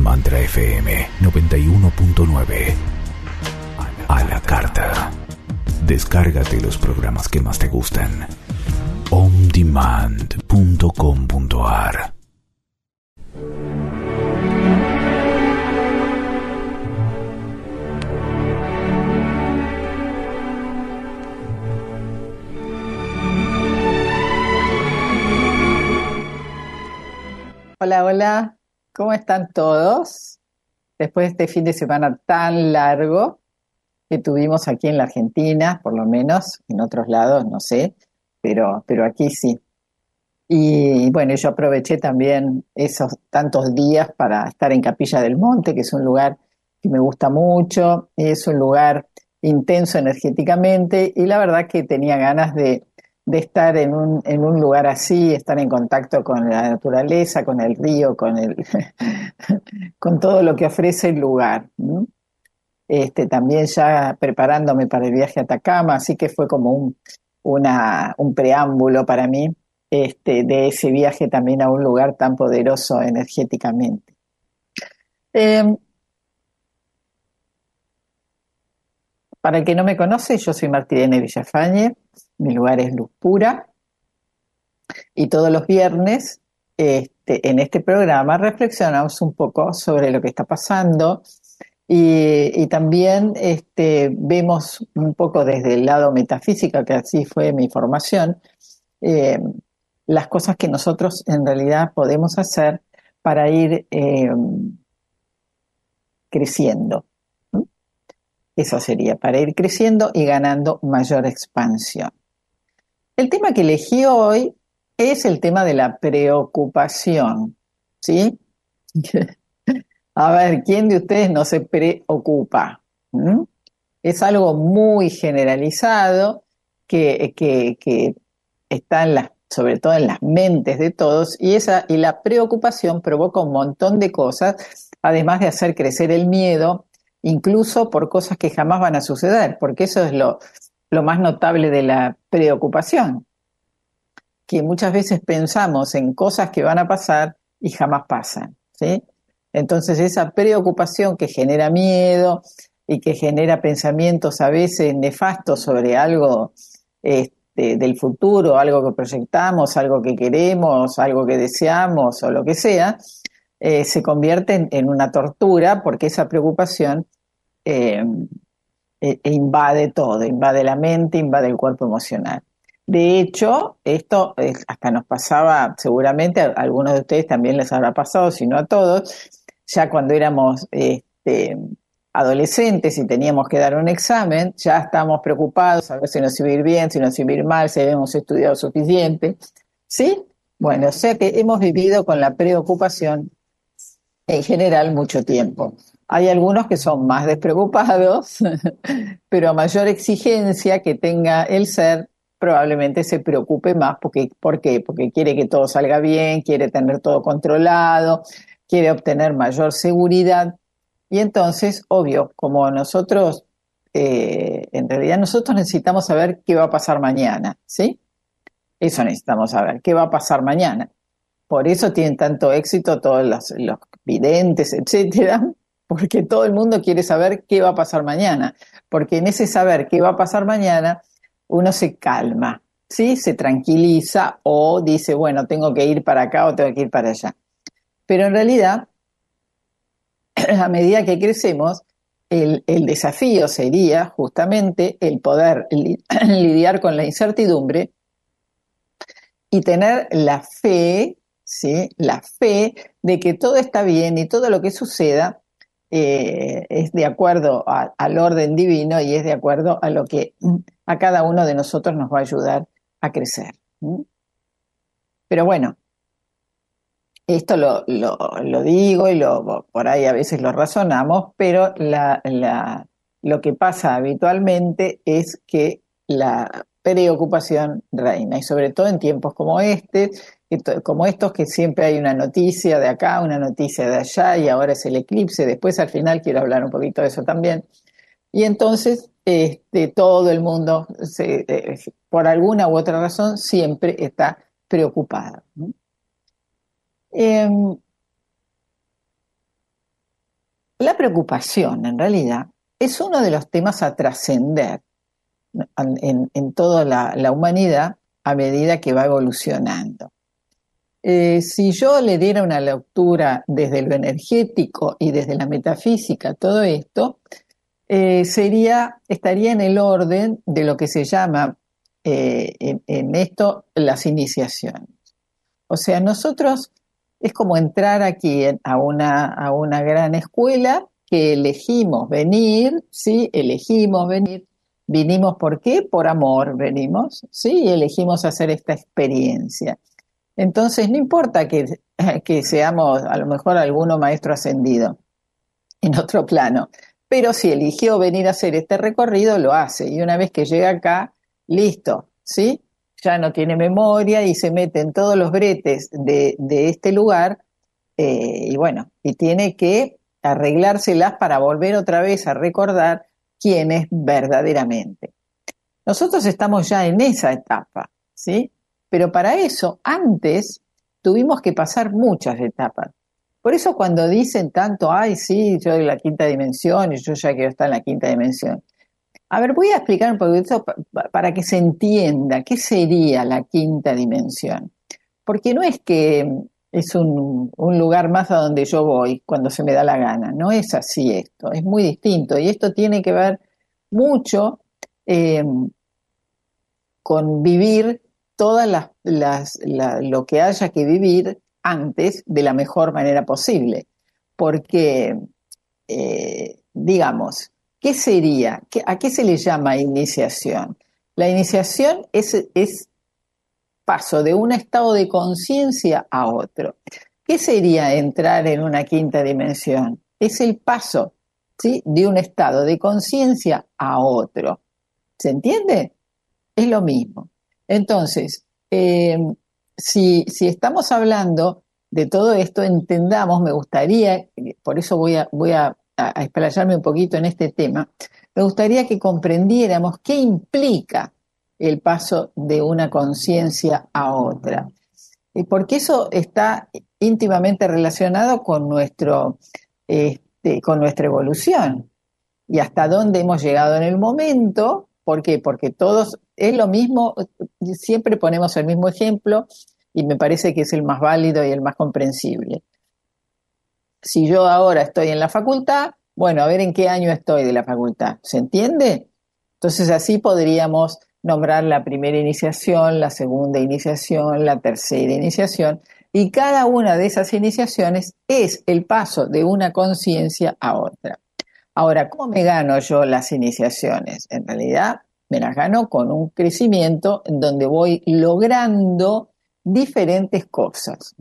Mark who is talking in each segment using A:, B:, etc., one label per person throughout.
A: Mantra FM 91.9. A la carta. Descárgate los programas que más te gustan. ondemand.com.ar.
B: Hola, hola, ¿cómo están todos? Después de este fin de semana tan largo que tuvimos aquí en la Argentina, por lo menos, en otros lados no sé, pero aquí sí. Y bueno, yo aproveché también esos tantos días para estar en Capilla del Monte, que es un lugar que me gusta mucho, es un lugar intenso energéticamente y la verdad que tenía ganas de estar en un lugar así, estar en contacto con la naturaleza, con el río, con todo lo que ofrece el lugar. ¿No? También ya preparándome para el viaje a Atacama, así que fue como un preámbulo para mí de ese viaje también a un lugar tan poderoso energéticamente. Eh, para el que no me conoce, yo soy Martirene Villafañe, mi lugar es Luz Pura, y todos los viernes en este programa reflexionamos un poco sobre lo que está pasando y también vemos un poco desde el lado metafísico, que así fue mi formación, eh, las cosas que nosotros en realidad podemos hacer para ir creciendo. ¿Mm? Eso sería, para ir creciendo y ganando mayor expansión. El tema que elegí hoy es el tema de la preocupación, ¿sí? A ver, ¿quién de ustedes no se preocupa? ¿Mm? Es algo muy generalizado que está sobre todo en las mentes de todos, y la preocupación provoca un montón de cosas, además de hacer crecer el miedo, incluso por cosas que jamás van a suceder, porque eso es lo más notable de la preocupación, que muchas veces pensamos en cosas que van a pasar y jamás pasan, ¿sí? Entonces esa preocupación que genera miedo y que genera pensamientos a veces nefastos sobre algo del futuro, algo que proyectamos, algo que queremos, algo que deseamos o lo que sea, se convierte en una tortura porque esa preocupación eh, invade todo, invade la mente, invade el cuerpo emocional. De hecho, esto hasta nos pasaba, seguramente a algunos de ustedes también les habrá pasado, si no a todos, ya cuando éramos adolescentes y teníamos que dar un examen, ya estábamos preocupados a ver si nos iba a ir bien, si nos iba a ir mal, si habíamos estudiado suficiente. ¿Sí? Bueno, o sea que hemos vivido con la preocupación en general mucho tiempo. Hay algunos que son más despreocupados, pero a mayor exigencia que tenga el ser, probablemente se preocupe más. ¿Por qué? Porque quiere que todo salga bien, quiere tener todo controlado, quiere obtener mayor seguridad. Y entonces, obvio, como nosotros, en realidad nosotros necesitamos saber qué va a pasar mañana, ¿sí? Eso necesitamos saber, qué va a pasar mañana. Por eso tienen tanto éxito todos los videntes, etcétera, porque todo el mundo quiere saber qué va a pasar mañana, porque en ese saber qué va a pasar mañana uno se calma, ¿sí? Se tranquiliza o dice, bueno, tengo que ir para acá o tengo que ir para allá. Pero en realidad, a medida que crecemos, el desafío sería justamente el poder lidiar con la incertidumbre y tener la fe, ¿sí? La fe de que todo está bien y todo lo que suceda es de acuerdo al orden divino y es de acuerdo a lo que a cada uno de nosotros nos va a ayudar a crecer. ¿Mm? Pero bueno, esto lo digo y por ahí a veces lo razonamos, pero lo que pasa habitualmente es que la preocupación reina, y sobre todo en tiempos como como estos, que siempre hay una noticia de acá, una noticia de allá, y ahora es el eclipse. Después al final quiero hablar un poquito de eso también. Y entonces todo el mundo, por alguna u otra razón, siempre está preocupado, ¿no? La preocupación, en realidad, es uno de los temas a trascender en toda la humanidad a medida que va evolucionando. Si yo le diera una lectura desde lo energético y desde la metafísica, todo esto, estaría en el orden de lo que se llama en esto las iniciaciones. O sea, nosotros es como entrar aquí a una gran escuela que elegimos venir, ¿sí? Elegimos venir. Vinimos ¿por qué? Por amor venimos, ¿sí? Y elegimos hacer esta experiencia. Entonces, no importa que seamos a lo mejor alguno maestro ascendido en otro plano, pero si eligió venir a hacer este recorrido, lo hace. Y una vez que llega acá, listo, ¿sí? Ya no tiene memoria y se mete en todos los bretes de este lugar y bueno, y tiene que arreglárselas para volver otra vez a recordar quién es verdaderamente. Nosotros estamos ya en esa etapa, ¿sí? Pero para eso, antes, tuvimos que pasar muchas etapas. Por eso cuando dicen tanto, ay, sí, yo en la quinta dimensión y yo ya quiero estar en la quinta dimensión. A ver, voy a explicar un poquito para que se entienda qué sería la quinta dimensión. Porque no es que es un lugar más a donde yo voy cuando se me da la gana. No es así esto, es muy distinto. Y esto tiene que ver mucho con vivir todas lo que haya que vivir antes de la mejor manera posible. Porque, digamos, ¿qué sería? ¿A qué se le llama iniciación? La iniciación es paso de un estado de conciencia a otro. ¿Qué sería entrar en una quinta dimensión? Es el paso, ¿sí?, de un estado de conciencia a otro. ¿Se entiende? Es lo mismo. Entonces, si estamos hablando de todo esto, entendamos, me gustaría, por eso voy a explayarme un poquito en este tema, me gustaría que comprendiéramos qué implica el paso de una conciencia a otra. Porque eso está íntimamente relacionado con con nuestra evolución y hasta dónde hemos llegado en el momento. ¿Por qué? Porque todos es lo mismo, siempre ponemos el mismo ejemplo y me parece que es el más válido y el más comprensible. Si yo ahora estoy en la facultad, bueno, a ver en qué año estoy de la facultad, ¿se entiende? Entonces así podríamos nombrar la primera iniciación, la segunda iniciación, la tercera iniciación, y cada una de esas iniciaciones es el paso de una conciencia a otra. Ahora, ¿cómo me gano yo las iniciaciones? En realidad, me las gano con un crecimiento en donde voy logrando diferentes cosas.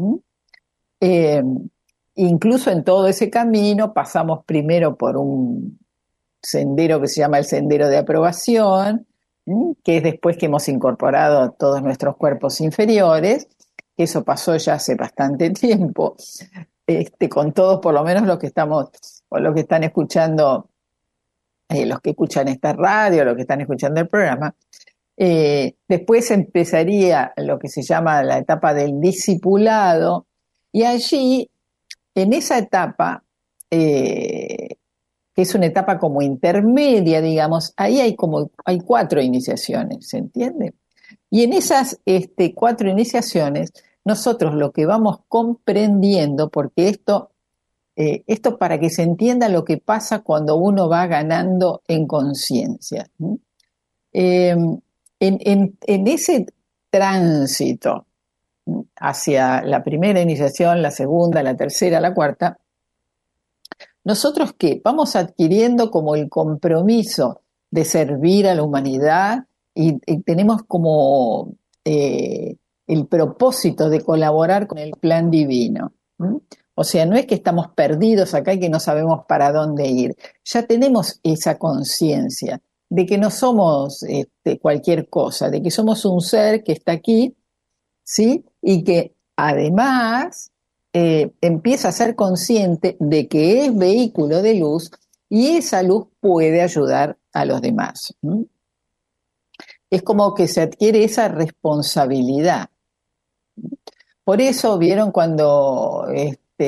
B: Incluso en todo ese camino pasamos primero por un sendero que se llama el sendero de aprobación, que es después que hemos incorporado todos nuestros cuerpos inferiores. Eso pasó ya hace bastante tiempo, con todos, por lo menos los que estamos, o los que están escuchando, los que escuchan esta radio, los que están escuchando el programa. Después empezaría lo que se llama la etapa del discipulado, y allí, en esa etapa, que es una etapa como intermedia, digamos, ahí hay 4 iniciaciones, ¿se entiende? Y en esas 4 iniciaciones, nosotros lo que vamos comprendiendo, porque esto para que se entienda lo que pasa cuando uno va ganando en conciencia. En ese tránsito hacia la primera iniciación, la segunda, la tercera, la cuarta, nosotros ¿qué? Vamos adquiriendo como el compromiso de servir a la humanidad y tenemos como el propósito de colaborar con el plan divino. O sea, no es que estamos perdidos acá y que no sabemos para dónde ir. Ya tenemos esa conciencia de que no somos cualquier cosa, de que somos un ser que está aquí, ¿sí? Y que además empieza a ser consciente de que es vehículo de luz y esa luz puede ayudar a los demás. Es como que se adquiere esa responsabilidad. Por eso vieron cuando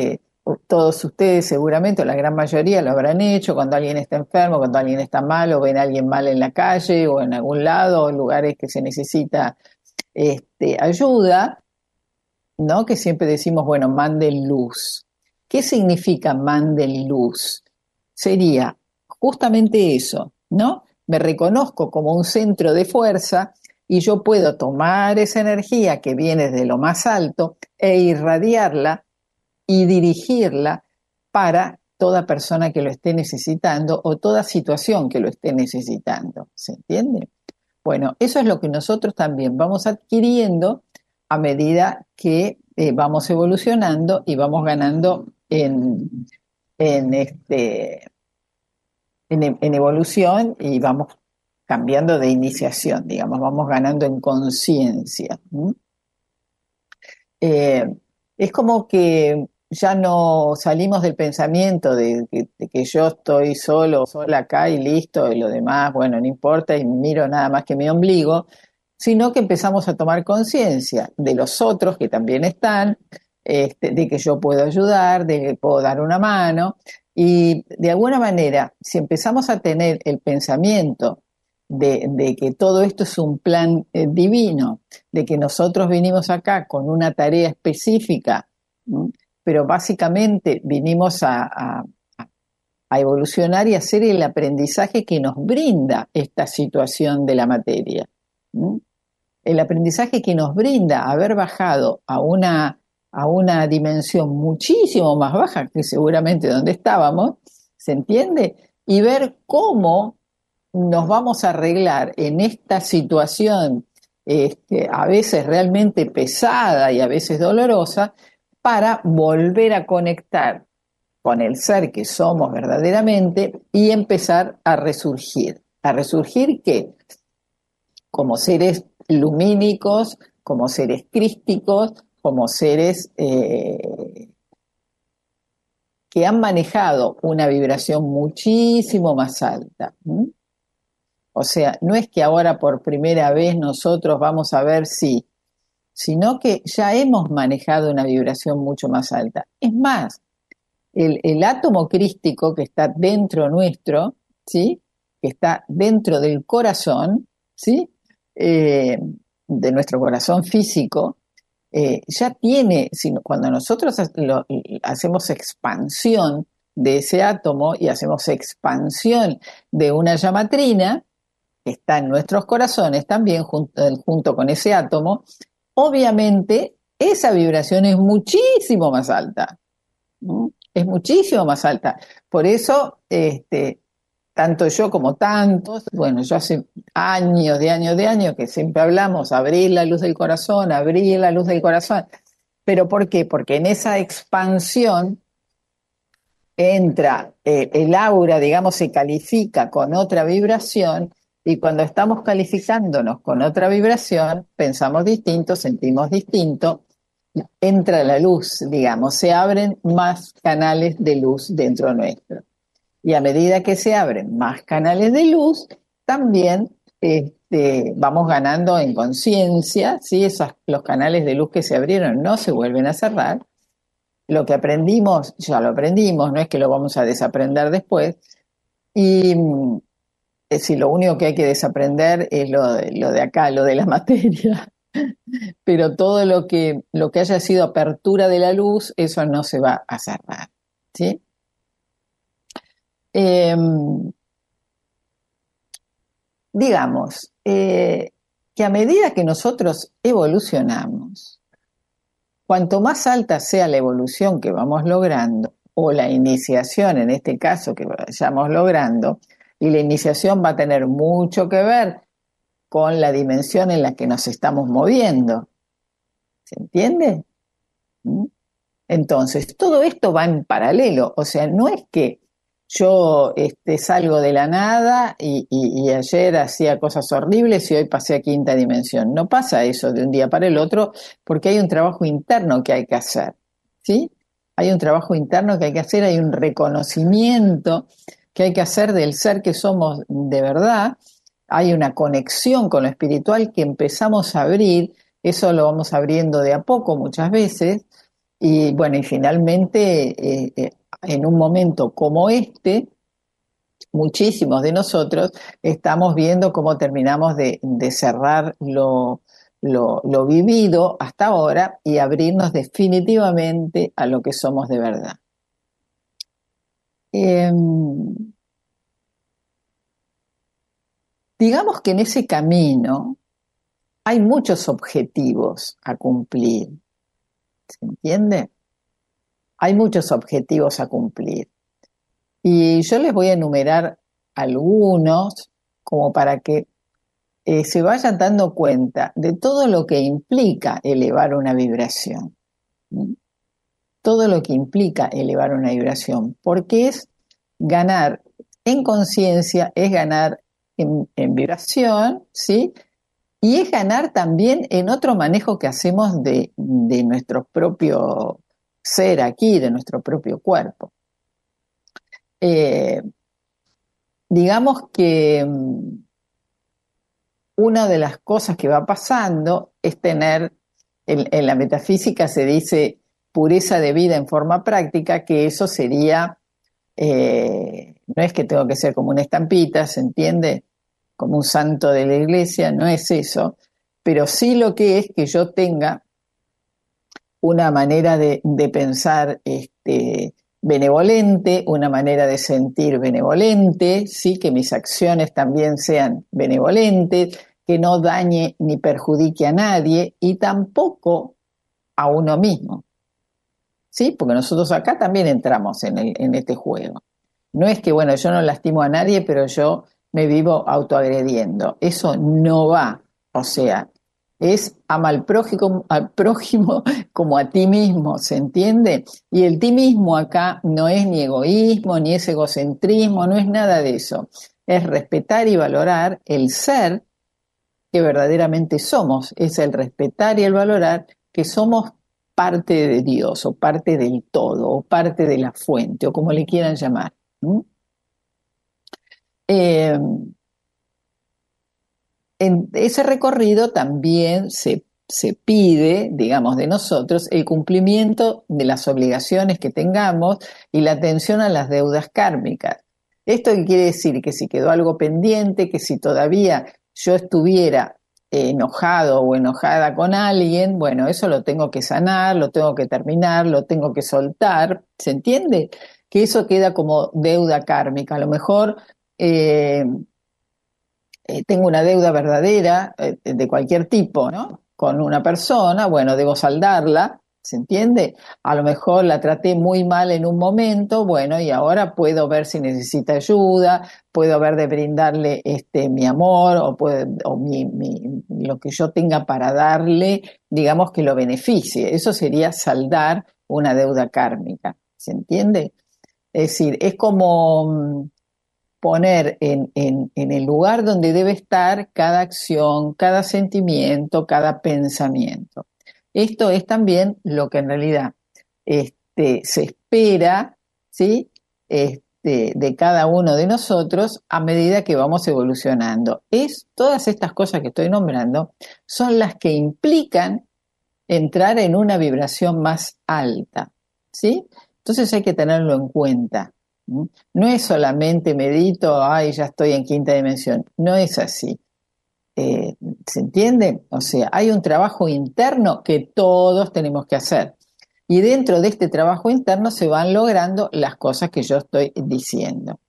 B: todos ustedes seguramente, o la gran mayoría lo habrán hecho cuando alguien está enfermo, cuando alguien está mal, o ven a alguien mal en la calle o en algún lado, o en lugares que se necesita ayuda, ¿no? Que siempre decimos, bueno, manden luz. ¿Qué significa manden luz? Sería justamente eso, ¿no? Me reconozco como un centro de fuerza y yo puedo tomar esa energía que viene de lo más alto e irradiarla y dirigirla para toda persona que lo esté necesitando o toda situación que lo esté necesitando. ¿Se entiende? Bueno, eso es lo que nosotros también vamos adquiriendo a medida que vamos evolucionando y vamos ganando en, en evolución y vamos cambiando de iniciación, digamos, vamos ganando en conciencia. Es como que ya no salimos del pensamiento de que yo estoy solo o sola acá y listo, y lo demás, bueno, no importa, y miro nada más que mi ombligo, sino que empezamos a tomar conciencia de los otros que también están, de que yo puedo ayudar, de que puedo dar una mano, y de alguna manera, si empezamos a tener el pensamiento de que todo esto es un plan divino, de que nosotros vinimos acá con una tarea específica, ¿no? Pero básicamente vinimos a evolucionar y hacer el aprendizaje que nos brinda esta situación de la materia. ¿No? El aprendizaje que nos brinda haber bajado a una dimensión muchísimo más baja que seguramente donde estábamos, ¿se entiende? Y ver cómo nos vamos a arreglar en esta situación a veces realmente pesada y a veces dolorosa para volver a conectar con el ser que somos verdaderamente y empezar a resurgir. ¿A resurgir qué? Como seres lumínicos, como seres crísticos, como seres que han manejado una vibración muchísimo más alta. O sea, no es que ahora por primera vez nosotros vamos a ver si, sino que ya hemos manejado una vibración mucho más alta. Es más, el átomo crístico que está dentro nuestro, ¿sí? Que está dentro del corazón, ¿sí? De nuestro corazón físico, ya tiene, cuando nosotros hacemos expansión de ese átomo y hacemos expansión de una llamatrina, que está en nuestros corazones también junto con ese átomo, obviamente esa vibración es muchísimo más alta, ¿no? Es muchísimo más alta. Por eso, tanto yo como tantos, bueno, yo hace años que siempre hablamos, abrir la luz del corazón, abrir la luz del corazón. ¿Pero por qué? Porque en esa expansión entra el aura, digamos, se califica con otra vibración. Y cuando estamos calificándonos con otra vibración, pensamos distinto, sentimos distinto, entra la luz, digamos, se abren más canales de luz dentro nuestro. Y a medida que se abren más canales de luz, también vamos ganando en conciencia, ¿sí? Los canales de luz que se abrieron no se vuelven a cerrar. Lo que aprendimos, ya lo aprendimos, no es que lo vamos a desaprender después. Y si lo único que hay que desaprender es lo de acá, lo de la materia. Pero todo lo que haya sido apertura de la luz, eso no se va a cerrar, ¿sí? Digamos que a medida que nosotros evolucionamos, cuanto más alta sea la evolución que vamos logrando, o la iniciación en este caso que vayamos logrando, y la iniciación va a tener mucho que ver con la dimensión en la que nos estamos moviendo. ¿Se entiende? Entonces, todo esto va en paralelo, o sea, no es que yo salgo de la nada y ayer hacía cosas horribles y hoy pasé a quinta dimensión. No pasa eso de un día para el otro porque hay un trabajo interno que hay que hacer, ¿sí? Hay un trabajo interno que hay que hacer, hay un reconocimiento que hay que hacer del ser que somos de verdad, hay una conexión con lo espiritual que empezamos a abrir, eso lo vamos abriendo de a poco muchas veces, Y bueno, y finalmente, en un momento como este, muchísimos de nosotros estamos viendo cómo terminamos de cerrar lo vivido hasta ahora y abrirnos definitivamente a lo que somos de verdad. Digamos que en ese camino hay muchos objetivos a cumplir, ¿se entiende? Hay muchos objetivos a cumplir. Y yo les voy a enumerar algunos como para que se vayan dando cuenta de todo lo que implica elevar una vibración. ¿Sí? Todo lo que implica elevar una vibración, porque es ganar en conciencia, es ganar en vibración, ¿sí? Y es ganar también en otro manejo que hacemos de nuestro propio ser aquí, de nuestro propio cuerpo. Digamos que una de las cosas que va pasando es tener, en la metafísica se dice pureza de vida en forma práctica, que eso sería, no es que tengo que ser como una estampita, ¿se entiende? Como un santo de la iglesia, no es eso, pero sí lo que es que yo tenga una manera de pensar benevolente, una manera de sentir benevolente, ¿sí? Que mis acciones también sean benevolentes, que no dañe ni perjudique a nadie y tampoco a uno mismo, ¿sí? Porque nosotros acá también entramos en este juego. No es que, bueno, yo no lastimo a nadie, pero yo me vivo autoagrediendo. Eso no va. O sea, es ama al prójimo como a ti mismo, ¿se entiende? Y el ti mismo acá no es ni egoísmo, ni es egocentrismo, no es nada de eso. Es respetar y valorar el ser que verdaderamente somos. Es el respetar y el valorar que somos parte de Dios, o parte del todo, o parte de la fuente, o como le quieran llamar. En ese recorrido también se pide, digamos, de nosotros el cumplimiento de las obligaciones que tengamos y la atención a las deudas kármicas. ¿Esto qué quiere decir? Que si quedó algo pendiente, que si todavía yo estuviera enojado o enojada con alguien, bueno, eso lo tengo que sanar, lo tengo que terminar, lo tengo que soltar, ¿se entiende? Que eso queda como deuda kármica. A lo mejor tengo una deuda verdadera de cualquier tipo, ¿no? Con una persona, bueno, debo saldarla, ¿se entiende? A lo mejor la traté muy mal en un momento, bueno, y ahora puedo ver si necesita ayuda, puedo ver de brindarle mi amor o lo que yo tenga para darle, digamos que lo beneficie. Eso sería saldar una deuda kármica, ¿se entiende? Es decir, es como poner en el lugar donde debe estar cada acción, cada sentimiento, cada pensamiento. Esto es también lo que en realidad se espera, ¿sí? De cada uno de nosotros a medida que vamos evolucionando. Todas estas cosas que estoy nombrando son las que implican entrar en una vibración más alta, ¿sí? Entonces hay que tenerlo en cuenta. No es solamente medito, ay, ya estoy en quinta dimensión. No es así. ¿Se entiende? O sea, hay un trabajo interno que todos tenemos que hacer. Y dentro de este trabajo interno se van logrando las cosas que yo estoy diciendo.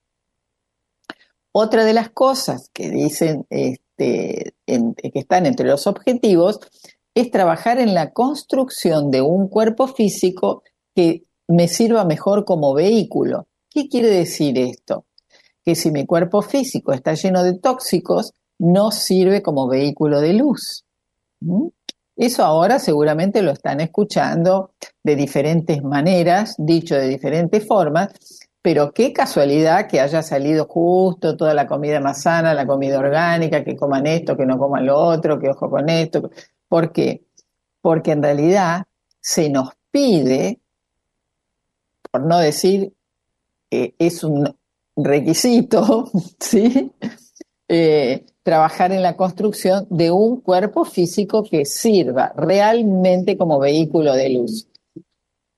B: Otra de las cosas que dicen que están entre los objetivos es trabajar en la construcción de un cuerpo físico que me sirva mejor como vehículo. ¿Qué quiere decir esto? Que si mi cuerpo físico está lleno de tóxicos, no sirve como vehículo de luz. Eso ahora seguramente lo están escuchando de diferentes maneras, dicho de diferentes formas, pero qué casualidad que haya salido justo toda la comida más sana, la comida orgánica, que coman esto, que no coman lo otro, que ojo con esto. ¿Por qué? Porque en realidad se nos pide, por no decir es un requisito, ¿sí? Trabajar en la construcción de un cuerpo físico que sirva realmente como vehículo de luz.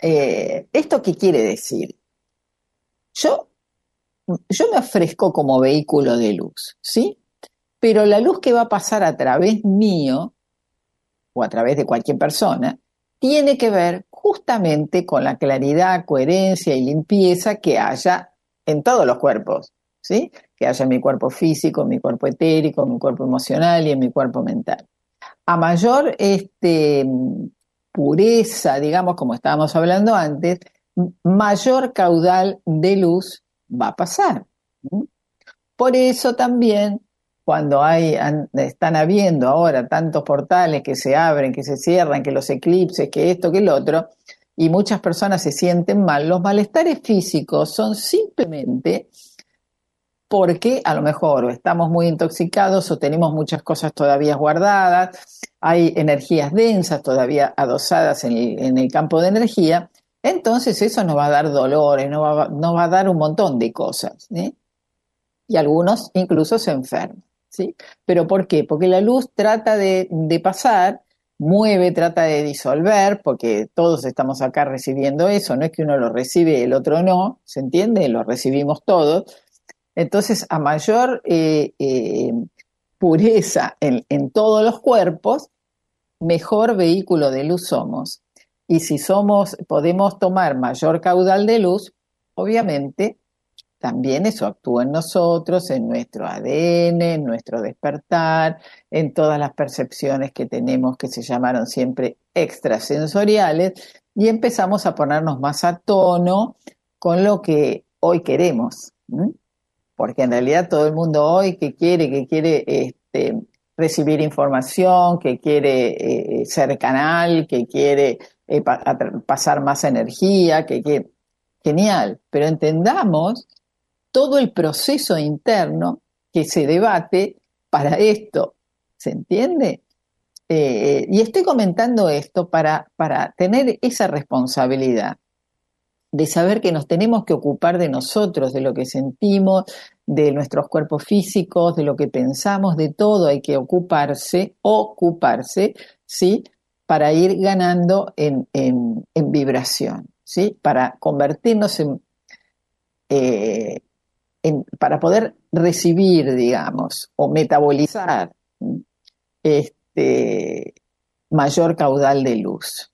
B: ¿Esto qué quiere decir? Yo, yo me ofrezco como vehículo de luz, ¿sí? Pero la luz que va a pasar a través mío o a través de cualquier persona tiene que ver justamente con la claridad, coherencia y limpieza que haya en todos los cuerpos, ¿sí? Que haya en mi cuerpo físico, en mi cuerpo etérico, en mi cuerpo emocional y en mi cuerpo mental. A mayor pureza, digamos, como estábamos hablando antes, mayor caudal de luz va a pasar. Por eso también, cuando están habiendo ahora tantos portales que se abren, que se cierran, que los eclipses, que esto, que el otro, y muchas personas se sienten mal, los malestares físicos son simplemente porque a lo mejor o estamos muy intoxicados o tenemos muchas cosas todavía guardadas, hay energías densas todavía adosadas en el campo de energía, entonces eso nos va a dar dolores, nos va a dar un montón de cosas, ¿eh? Y algunos incluso se enferman, ¿sí? ¿Pero por qué? Porque la luz trata de pasar, mueve, trata de disolver, porque todos estamos acá recibiendo eso, no es que uno lo recibe y el otro no, ¿se entiende? Lo recibimos todos. Entonces, a mayor pureza en todos los cuerpos, mejor vehículo de luz somos. Y si podemos tomar mayor caudal de luz, obviamente también eso actúa en nosotros, en nuestro ADN, en nuestro despertar, en todas las percepciones que tenemos que se llamaron siempre extrasensoriales y empezamos a ponernos más a tono con lo que hoy queremos. Porque en realidad todo el mundo hoy que quiere recibir información, que quiere ser canal, que quiere pasar más energía, que quiere... Genial, pero entendamos todo el proceso interno que se debate para esto, ¿se entiende? Y estoy comentando esto para tener esa responsabilidad de saber que nos tenemos que ocupar de nosotros, de lo que sentimos, de nuestros cuerpos físicos, de lo que pensamos, de todo hay que ocuparse, ¿sí? Para ir ganando en vibración, ¿sí? Para convertirnos para poder recibir, digamos, o metabolizar mayor caudal de luz.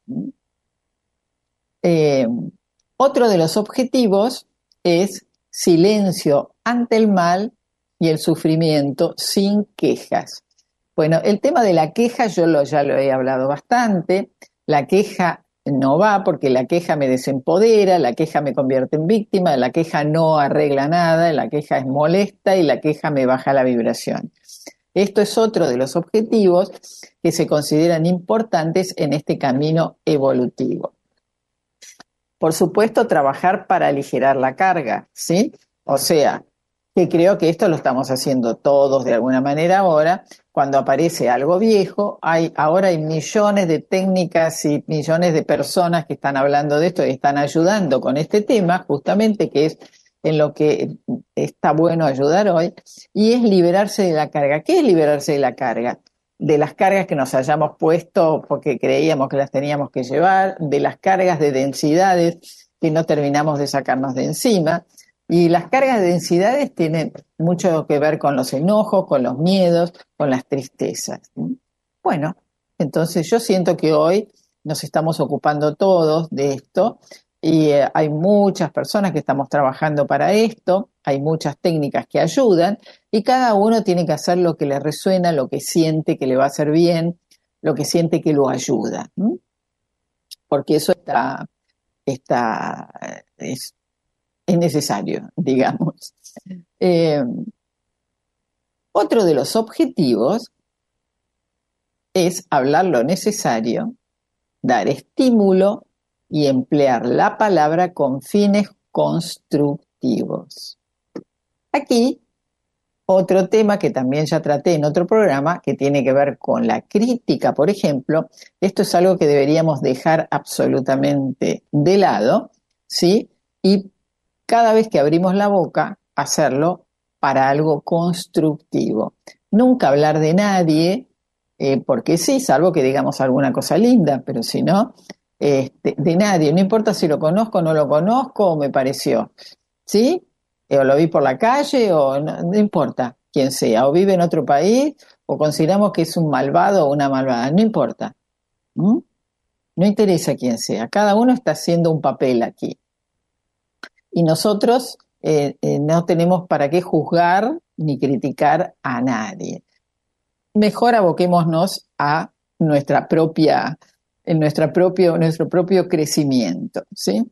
B: Otro de los objetivos es silencio ante el mal y el sufrimiento sin quejas. Bueno, el tema de la queja ya lo he hablado bastante. La queja no va porque la queja me desempodera, la queja me convierte en víctima, la queja no arregla nada, la queja es molesta y la queja me baja la vibración. Esto es otro de los objetivos que se consideran importantes en este camino evolutivo. Por supuesto, trabajar para aligerar la carga, ¿sí? O sea, que creo que esto lo estamos haciendo todos de alguna manera ahora. Cuando aparece algo viejo, ahora hay millones de técnicas y millones de personas que están hablando de esto y están ayudando con este tema, justamente que es en lo que está bueno ayudar hoy, y es liberarse de la carga. ¿Qué es liberarse de la carga? De las cargas que nos hayamos puesto porque creíamos que las teníamos que llevar, de las cargas de densidades que no terminamos de sacarnos de encima. Y las cargas de densidades tienen mucho que ver con los enojos, con los miedos, con las tristezas. Bueno, entonces yo siento que hoy nos estamos ocupando todos de esto y hay muchas personas que estamos trabajando para esto, hay muchas técnicas que ayudan y cada uno tiene que hacer lo que le resuena, lo que siente que le va a hacer bien, lo que siente que lo ayuda. Porque eso es necesario, digamos. Otro de los objetivos es hablar lo necesario, dar estímulo y emplear la palabra con fines constructivos. Aquí, otro tema que también ya traté en otro programa, que tiene que ver con la crítica, por ejemplo. Esto es algo que deberíamos dejar absolutamente de lado, ¿sí? Y cada vez que abrimos la boca, hacerlo para algo constructivo. Nunca hablar de nadie, porque sí, salvo que digamos alguna cosa linda, pero si no, de nadie, no importa si lo conozco o no lo conozco o me pareció, ¿sí? O lo vi por la calle o no importa quién sea, o vive en otro país o consideramos que es un malvado o una malvada, no importa. ¿Mm? No interesa quién sea, cada uno está haciendo un papel aquí. Y nosotros no tenemos para qué juzgar ni criticar a nadie. Mejor aboquémonos a nuestro propio crecimiento, ¿sí?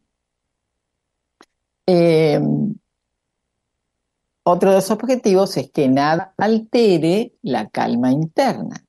B: Otro de los objetivos es que nada altere la calma interna.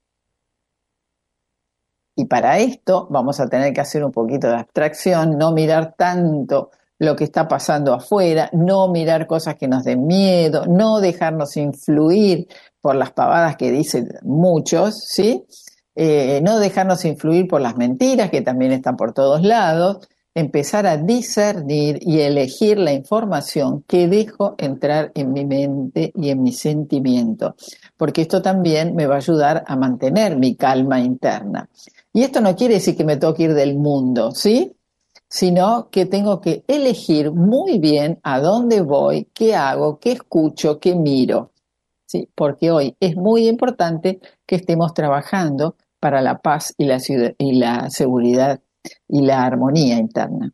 B: Y para esto vamos a tener que hacer un poquito de abstracción, no mirar tanto lo que está pasando afuera, no mirar cosas que nos den miedo, no dejarnos influir por las pavadas que dicen muchos, ¿sí? No dejarnos influir por las mentiras que también están por todos lados, empezar a discernir y elegir la información que dejo entrar en mi mente y en mi sentimiento, porque esto también me va a ayudar a mantener mi calma interna. Y esto no quiere decir que me tengo que ir del mundo, ¿sí? Sino que tengo que elegir muy bien a dónde voy, qué hago, qué escucho, qué miro, ¿sí? Porque hoy es muy importante que estemos trabajando para la paz y la seguridad y la armonía interna.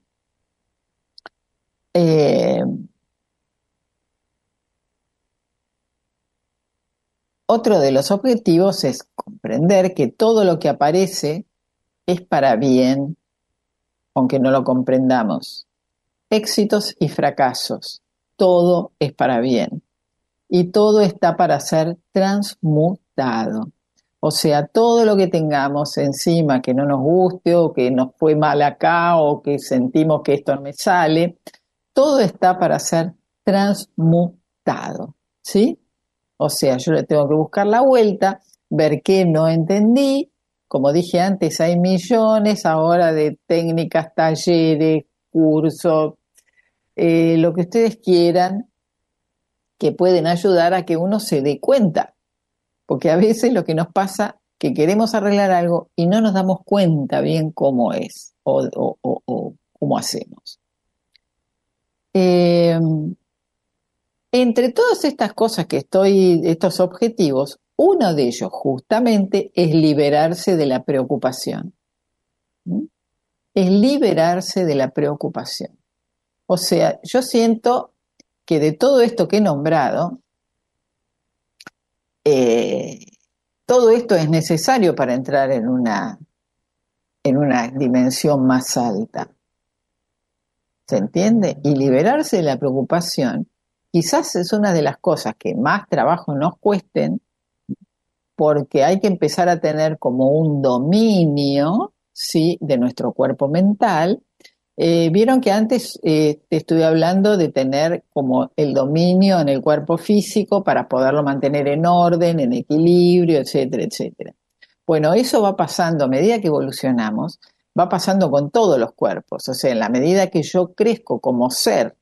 B: Otro de los objetivos es comprender que todo lo que aparece es para bien, aunque no lo comprendamos. Éxitos y fracasos, todo es para bien. Y todo está para ser transmutado. O sea, todo lo que tengamos encima que no nos guste o que nos fue mal acá o que sentimos que esto no me sale, todo está para ser transmutado, ¿sí? O sea, yo le tengo que buscar la vuelta, ver qué no entendí. Como dije antes, hay millones ahora de técnicas, talleres, cursos, lo que ustedes quieran, que pueden ayudar a que uno se dé cuenta. Porque a veces lo que nos pasa que queremos arreglar algo y no nos damos cuenta bien cómo es o cómo hacemos. Entre todas estas cosas estos objetivos, uno de ellos justamente es liberarse de la preocupación. ¿Mm? Es liberarse de la preocupación. O sea, yo siento que de todo esto que he nombrado, todo esto es necesario para entrar en una dimensión más alta. ¿Se entiende? Y liberarse de la preocupación quizás es una de las cosas que más trabajo nos cuesten, porque hay que empezar a tener como un dominio, ¿sí?, de nuestro cuerpo mental. Vieron que antes te estuve hablando de tener como el dominio en el cuerpo físico para poderlo mantener en orden, en equilibrio, etcétera, etcétera. Bueno, eso va pasando a medida que evolucionamos, va pasando con todos los cuerpos. O sea, en la medida que yo crezco como ser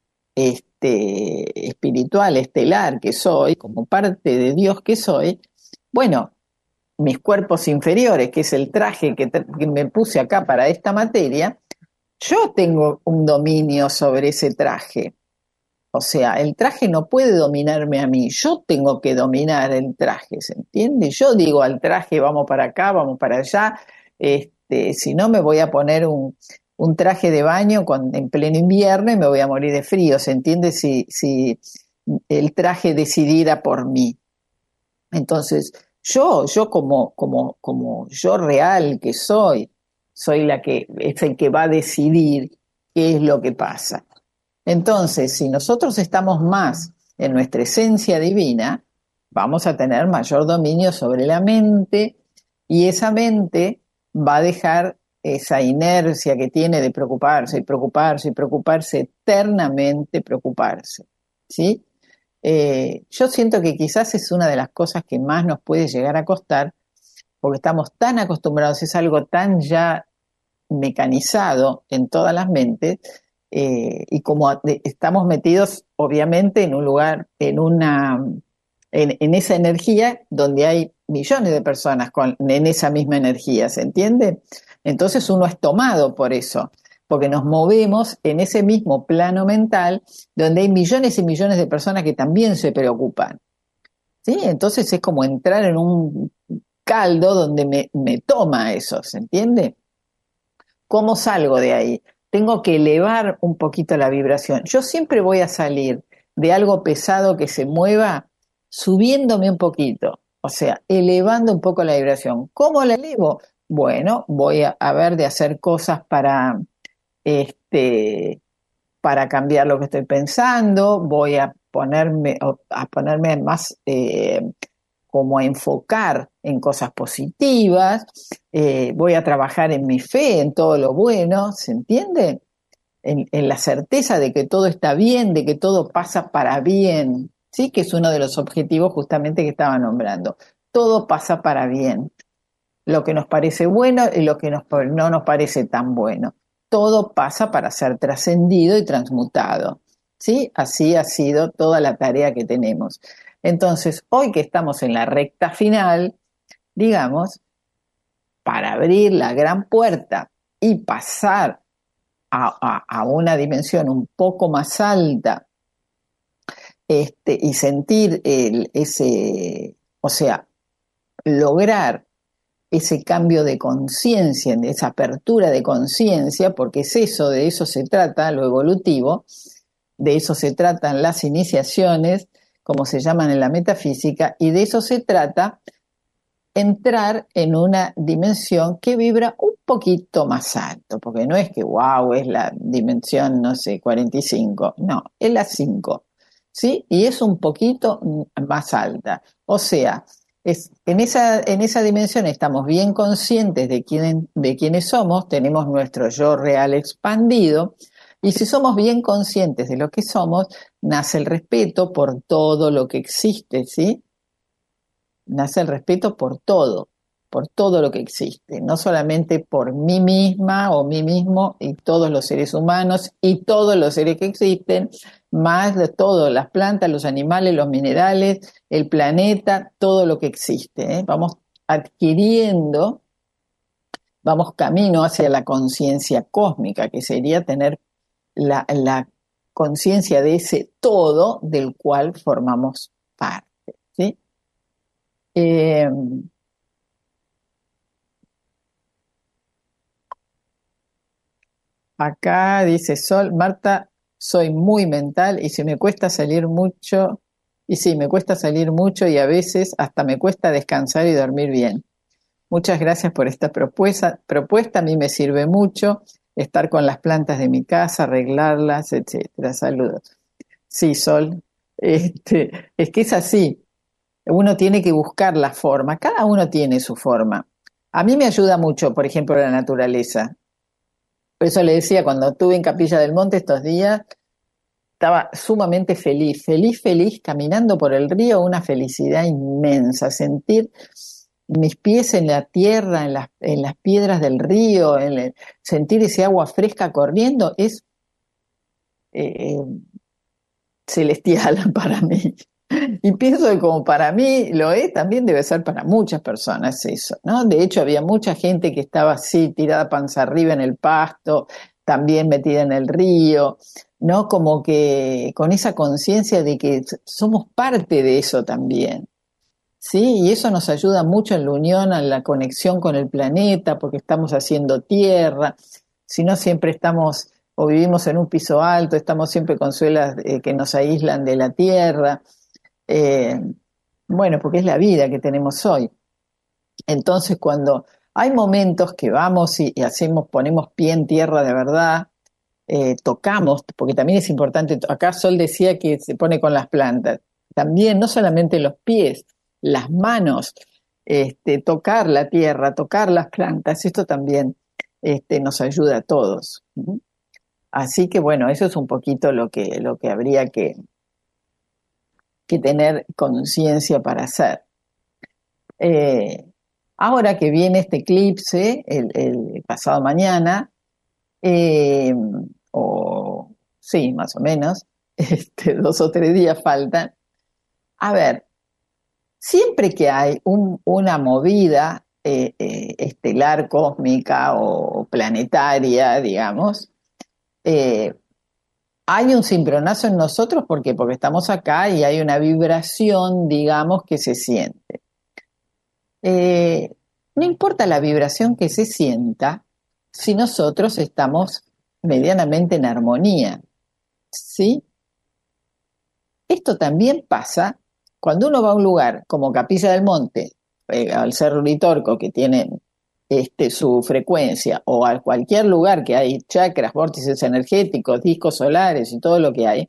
B: espiritual, estelar que soy, como parte de Dios que soy, bueno, mis cuerpos inferiores, que es el traje que me puse acá para esta materia, yo tengo un dominio sobre ese traje. O sea, el traje no puede dominarme a mí, yo tengo que dominar el traje, ¿se entiende? Yo digo al traje, vamos para acá, vamos para allá, si no me voy a poner un traje de baño en pleno invierno y me voy a morir de frío, ¿se entiende? Si el traje decidiera por mí. Entonces, yo como yo real que soy la que es el que va a decidir qué es lo que pasa. Entonces, si nosotros estamos más en nuestra esencia divina, vamos a tener mayor dominio sobre la mente y esa mente va a dejar esa inercia que tiene de preocuparse y preocuparse y preocuparse, eternamente preocuparse, ¿sí? Yo siento que quizás es una de las cosas que más nos puede llegar a costar, porque estamos tan acostumbrados, es algo tan ya mecanizado en todas las mentes, y como estamos metidos obviamente en un lugar, en esa energía donde hay millones de personas en esa misma energía, ¿se entiende? Entonces uno es tomado por eso, porque nos movemos en ese mismo plano mental donde hay millones y millones de personas que también se preocupan. ¿Sí? Entonces es como entrar en un caldo donde me toma eso, ¿se entiende? ¿Cómo salgo de ahí? Tengo que elevar un poquito la vibración. Yo siempre voy a salir de algo pesado que se mueva subiéndome un poquito, o sea, elevando un poco la vibración. ¿Cómo la elevo? Bueno, voy a ver de hacer cosas este, para cambiar lo que estoy pensando, voy a ponerme más como a enfocar en cosas positivas, voy a trabajar en mi fe, en todo lo bueno, ¿se entiende? En la certeza de que todo está bien, de que todo pasa para bien, ¿sí? Que es uno de los objetivos justamente que estaba nombrando. Todo pasa para bien. Lo que nos parece bueno y lo que no nos parece tan bueno. Todo pasa para ser trascendido y transmutado. ¿Sí? Así ha sido toda la tarea que tenemos. Entonces, hoy que estamos en la recta final, digamos, para abrir la gran puerta y pasar a una dimensión un poco más alta, y sentir o sea, lograr ese cambio de conciencia, esa apertura de conciencia, porque es eso, de eso se trata, lo evolutivo, de eso se tratan las iniciaciones, como se llaman en la metafísica, y de eso se trata entrar en una dimensión que vibra un poquito más alto, porque no es que, wow, es la dimensión, no sé, 45, no, es la 5, ¿sí? Y es un poquito más alta. O sea, en esa dimensión estamos bien conscientes de quiénes somos, tenemos nuestro yo real expandido, y si somos bien conscientes de lo que somos, nace el respeto por todo lo que existe, ¿sí? Nace el respeto por todo lo que existe, no solamente por mí misma o mí mismo y todos los seres humanos y todos los seres que existen, más de todo, las plantas, los animales, los minerales, el planeta, todo lo que existe, ¿eh? Vamos adquiriendo, vamos camino hacia la conciencia cósmica, que sería tener la conciencia de ese todo del cual formamos parte, ¿sí? Eh, Acá dice Sol, Marta, soy muy mental y si me cuesta salir mucho, y sí, me cuesta salir mucho y a veces hasta me cuesta descansar y dormir bien. Muchas gracias por esta propuesta, a mí me sirve mucho estar con las plantas de mi casa, arreglarlas, etcétera. Saludos. Sí, Sol, es que es así, uno tiene que buscar la forma, cada uno tiene su forma. A mí me ayuda mucho, por ejemplo, la naturaleza. Por eso le decía, cuando estuve en Capilla del Monte estos días, estaba sumamente feliz, feliz, feliz, caminando por el río, una felicidad inmensa, sentir mis pies en la tierra, en las piedras del río, sentir ese agua fresca corriendo, es eh, celestial para mí. Y pienso que como para mí lo es, también debe ser para muchas personas eso, ¿no? De hecho, había mucha gente que estaba así, tirada panza arriba en el pasto, también metida en el río, ¿no? Como que con esa conciencia de que somos parte de eso también, ¿sí? Y eso nos ayuda mucho en la unión, en la conexión con el planeta, porque estamos haciendo tierra, si no siempre estamos o vivimos en un piso alto, estamos siempre con suelas que nos aíslan de la tierra. Eh, bueno, porque es la vida que tenemos hoy. Entonces, cuando hay momentos que vamos y ponemos pie en tierra de verdad, tocamos, porque también es importante, acá Sol decía que se pone con las plantas, también no solamente los pies, las manos, tocar la tierra, tocar las plantas, esto también nos ayuda a todos. Así que bueno, eso es un poquito lo que habría que tener conciencia para hacer. Eh, Ahora que viene este eclipse, el pasado mañana, eh, o sí, más o menos, 2 o 3 días faltan. A ver, siempre que hay una movida estelar, cósmica o planetaria, digamos, eh, hay un cimbronazo en nosotros, ¿por qué? Porque estamos acá y hay una vibración, digamos, que se siente. Eh, no importa la vibración que se sienta si nosotros estamos medianamente en armonía, ¿sí? Esto también pasa cuando uno va a un lugar como Capilla del Monte, al Cerro Uritorco, que tiene su frecuencia, o a cualquier lugar que hay chakras, vórtices energéticos, discos solares y todo lo que hay.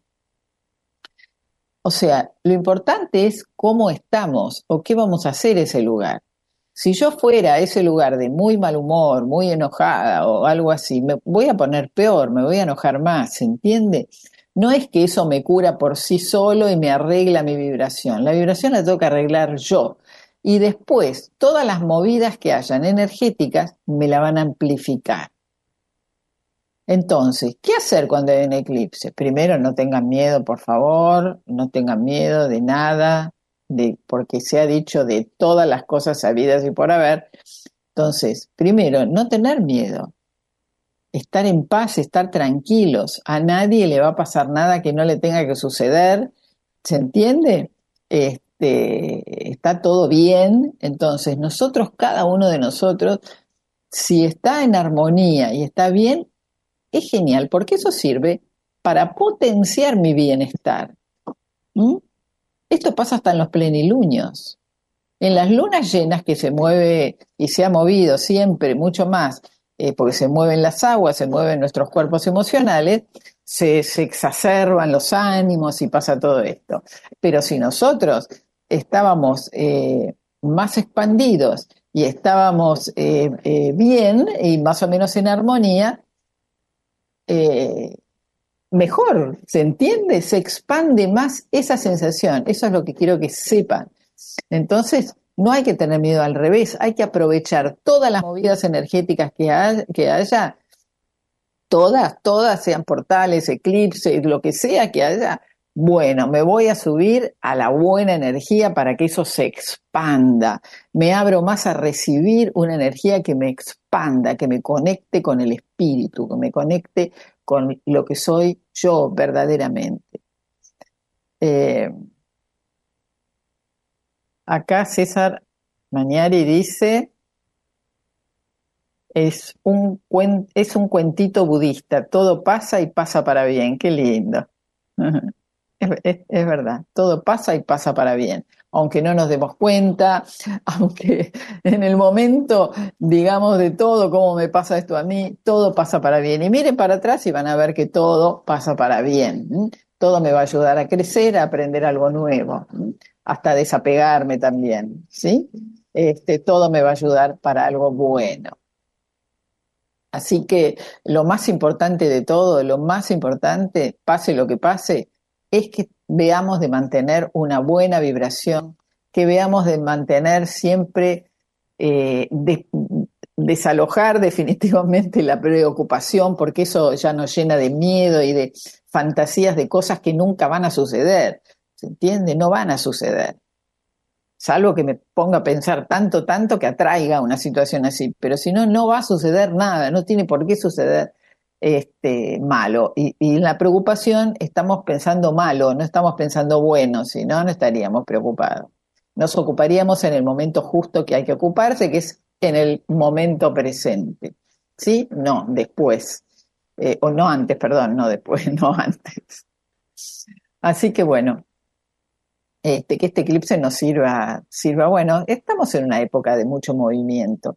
B: O sea, lo importante es cómo estamos o qué vamos a hacer ese lugar. Si yo fuera a ese lugar de muy mal humor, muy enojada o algo así, me voy a poner peor, me voy a enojar más, ¿se entiende? No es que eso me cura por sí solo y me arregla mi vibración. La vibración la tengo que arreglar yo. Y después, todas las movidas que hayan energéticas me la van a amplificar. Entonces, ¿qué hacer cuando hay un eclipse? Primero, no tengan miedo, por favor, no tengan miedo de nada, porque se ha dicho de todas las cosas sabidas y por haber. Entonces, primero, no tener miedo, estar en paz, estar tranquilos. A nadie le va a pasar nada que no le tenga que suceder, ¿se entiende? Está todo bien. Entonces, nosotros, cada uno de nosotros, si está en armonía y está bien, es genial, porque eso sirve para potenciar mi bienestar. ¿Mm? Esto pasa hasta en los plenilunios. En las lunas llenas, que se mueve y se ha movido siempre mucho más, porque se mueven las aguas, se mueven nuestros cuerpos emocionales, se exacerban los ánimos y pasa todo esto. Pero si nosotros estábamos más expandidos y estábamos bien y más o menos en armonía, mejor, ¿se entiende? Se expande más esa sensación. Eso es lo que quiero que sepan. Entonces, no hay que tener miedo, al revés, hay que aprovechar todas las movidas energéticas que haya, todas, sean portales, eclipses, lo que sea que haya. Bueno, me voy a subir a la buena energía para que eso se expanda. Me abro más a recibir una energía que me expanda, que me conecte con el espíritu, que me conecte con lo que soy yo verdaderamente. Eh, Acá César Mañari dice, es es un cuentito budista, todo pasa y pasa para bien, qué lindo. Es verdad, todo pasa y pasa para bien, aunque no nos demos cuenta, aunque en el momento digamos de todo, cómo me pasa esto a mí, todo pasa para bien. Y miren para atrás y van a ver que todo pasa para bien. Todo me va a ayudar a crecer, a aprender algo nuevo, hasta desapegarme también, ¿sí? Todo me va a ayudar para algo bueno. Así que lo más importante de todo, lo más importante, pase lo que pase, es que veamos de mantener una buena vibración, que veamos de mantener siempre, desalojar definitivamente la preocupación, porque eso ya nos llena de miedo y de fantasías de cosas que nunca van a suceder. ¿Se entiende? No van a suceder. Salvo que me ponga a pensar tanto que atraiga una situación así, pero si no, no va a suceder nada, no tiene por qué suceder malo. Y en la preocupación estamos pensando malo, no estamos pensando bueno, si no, no estaríamos preocupados. Nos ocuparíamos en el momento justo que hay que ocuparse, que es en el momento presente. ¿Sí? No, después. O no antes, perdón, no después, no antes. Así que bueno, que este eclipse nos sirva, bueno, estamos en una época de mucho movimiento,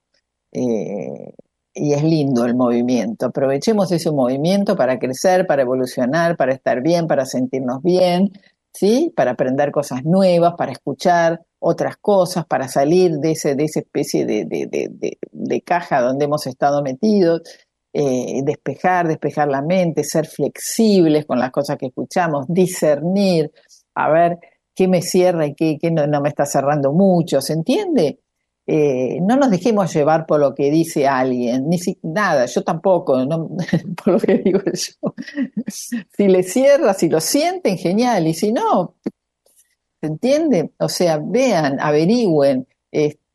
B: y es lindo el movimiento. Aprovechemos ese movimiento para crecer, para evolucionar, para estar bien, para sentirnos bien, ¿sí? Para aprender cosas nuevas, para escuchar otras cosas, para salir de esa especie de caja donde hemos estado metidos, despejar la mente, ser flexibles con las cosas que escuchamos, discernir, a ver qué me cierra y qué no me está cerrando mucho, ¿se entiende? No nos dejemos llevar por lo que dice alguien, nada, yo tampoco, no, por lo que digo yo. Si le cierra, si lo sienten, genial, y si no, ¿se entiende? O sea, vean, averigüen,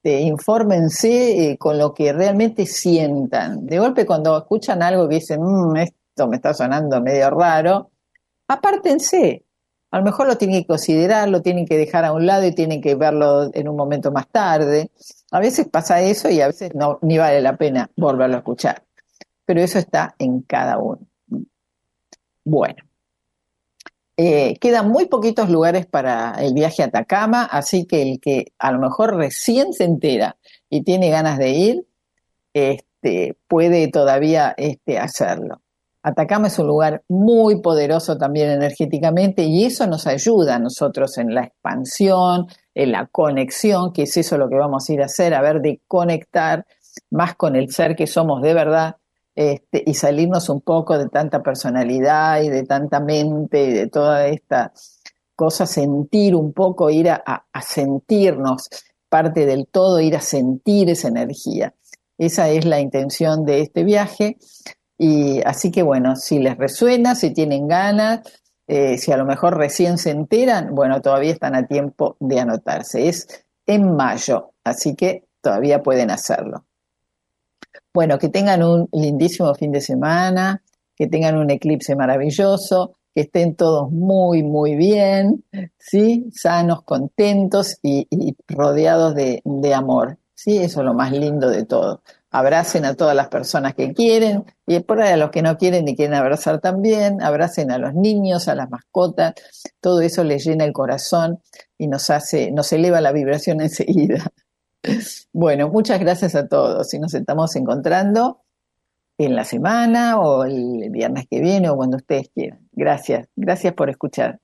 B: infórmense con lo que realmente sientan. De golpe cuando escuchan algo que dicen, esto me está sonando medio raro, apártense. A lo mejor lo tienen que considerar, lo tienen que dejar a un lado y tienen que verlo en un momento más tarde. A veces pasa eso y a veces no, ni vale la pena volverlo a escuchar. Pero eso está en cada uno. Bueno. Quedan muy poquitos lugares para el viaje a Atacama, así que el que a lo mejor recién se entera y tiene ganas de ir, puede todavía hacerlo. Atacama es un lugar muy poderoso también energéticamente y eso nos ayuda a nosotros en la expansión, en la conexión, que es eso lo que vamos a ir a hacer, a ver de conectar más con el ser que somos de verdad. Y salirnos un poco de tanta personalidad y de tanta mente y de toda esta cosa, sentir un poco, ir a sentirnos parte del todo, ir a sentir esa energía. Esa es la intención de este viaje y así que bueno, si les resuena, si tienen ganas, si a lo mejor recién se enteran, bueno, todavía están a tiempo de anotarse. Es en mayo, así que todavía pueden hacerlo. Bueno, que tengan un lindísimo fin de semana, que tengan un eclipse maravilloso, que estén todos muy, muy bien, ¿sí? Sanos, contentos y rodeados de amor, ¿sí? Eso es lo más lindo de todo. Abracen a todas las personas que quieren y por ahí a los que no quieren y quieren abrazar también, abracen a los niños, a las mascotas, todo eso les llena el corazón y nos eleva la vibración enseguida. Bueno, muchas gracias a todos y nos estamos encontrando en la semana o el viernes que viene o cuando ustedes quieran. Gracias, gracias por escuchar.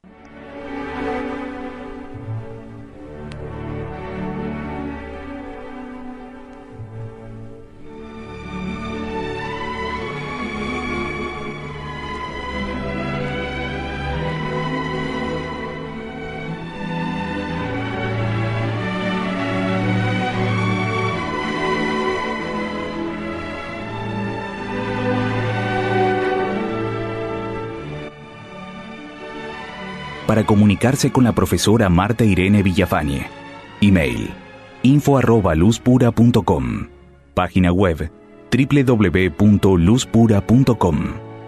A: Para comunicarse con la profesora Marta Irene Villafañe. Email: info@luzpura.com. Página web: www.luzpura.com.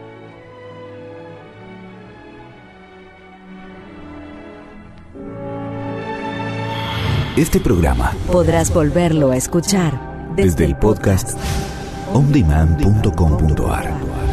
A: Este programa
C: podrás volverlo a escuchar
A: desde el podcast ondemand.com.ar.